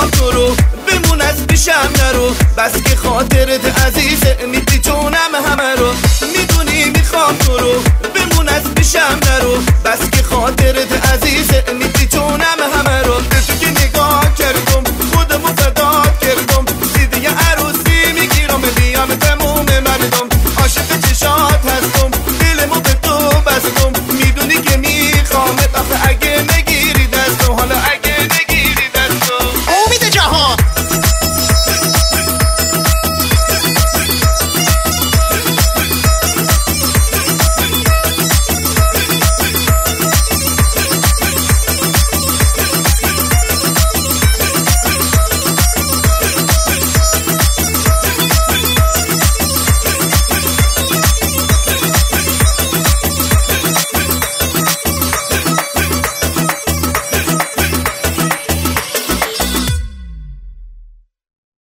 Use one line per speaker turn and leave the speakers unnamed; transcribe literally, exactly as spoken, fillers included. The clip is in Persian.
میخوام تو رو بمون از پیشم نرو، بس که خاطرت عزیزه میپیچونم همه رو. میدونی میخوام تو رو بمون از پیشم نرو، بس که خاطرت عزیزه میپیچونم همه